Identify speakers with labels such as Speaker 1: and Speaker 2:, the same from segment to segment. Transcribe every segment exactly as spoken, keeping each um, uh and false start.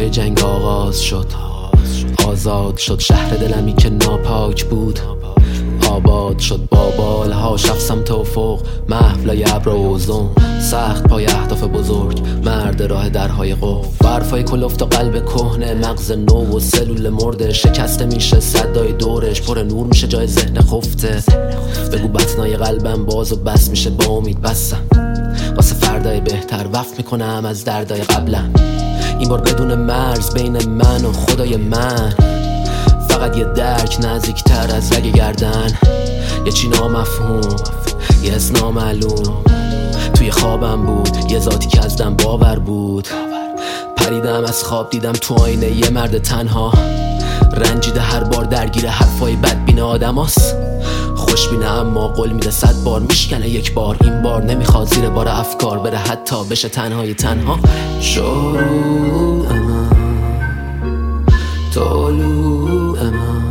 Speaker 1: نقشه جنگ آغاز شد. آزاد شد شهر دلمی که ناپاک بود. آباد شد با بالها شف سمت افق، محفلای ابر و اوزون، سخت پای اهداف بزرگ، مرد راه درهای قفل، برفای کلفت و قلب کهنه، مغز نو و سلول مرده شکسته میشه، صدای دورش پر نور میشه جای ذهن خفته. بگو بطنای قلبم باز و بس میشه، با امید بستم واسه فردای بهتر، وقف میکنم از دردای قبلم، این بار بدون مرز بین من و خدای من. فقط یه درک نزدیکتر از رگ گردن، یه چی نامفهوم، یه حس نامعلوم. توی خوابم بود یه ذاتی که از دم باور بود. پریدم از خواب دیدم تو آینه یه مرد تنها، رنجیده هر بار درگیر حرفای بدبین آدم هست. خوشبینه اما قول میده صد بار میشکنه یک بار، این بار نمیخواد زیر بار افکار بره حتی بشه تنهای تنها. شروع من، طلوع من،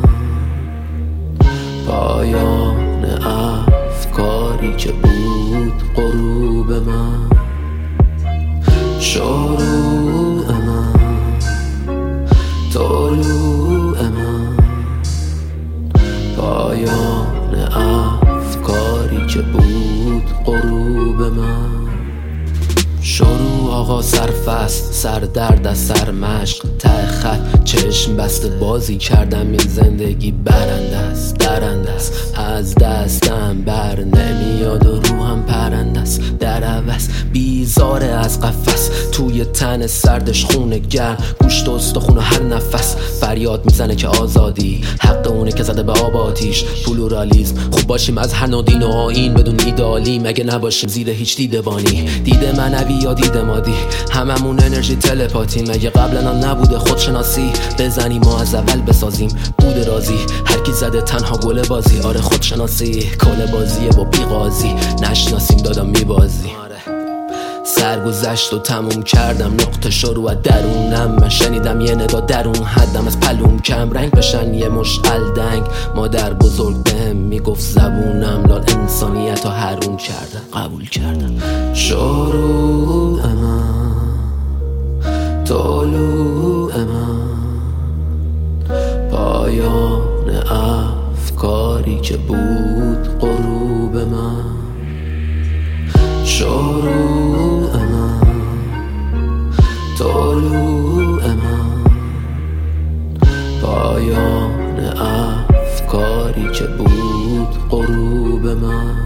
Speaker 1: پایان افکاری که بود غروب من. شروع من، طلوع من، پایان افکاری که بود غروب من. شروع آقا سرفست، سر درد از سر مشق، ته خط چشم بسته بازی کردم، این زندگی برنده است درنده است، از دستم بر نمیاد و روحم پرنده است. در عوض بیزاره از قفس، توی تن سردش خونه گرم، گوشت و استخون و هر نفس فریاد میزنه که آزادی حق اونه که زده به آب آتیش. پلورالیسم خوب باشیم از هر نوع دین و آیین، بدون ایدالیم اگه نباشیم زیر هیچ دیدبانی. دیده منوی یا دیده مادی، هممون انرژی تلپاتیم. اگه قبلا نبوده خودشناسی، بزنیم و از اول بسازیم. بوده رازی هر کی زده تنها گل بازی، آره خودشناسی کل بازیه با بیقازی، نشناسیم دادا میبازی. سرگذشت و تموم کردم، نقطه شروع درونم. من شنیدم یه نگاه درون حدم، از پلوم کم رنگ بشن یه مشعل دنگ. مادر بزرگ بهم میگفت زبونم لال انسانیت رو حروم کردم، قبول کردم. شروع من، طلوع من، پایان افکاری که بود غروب من. شروع من، طلوع من، پایان افکاری که بود غروب من.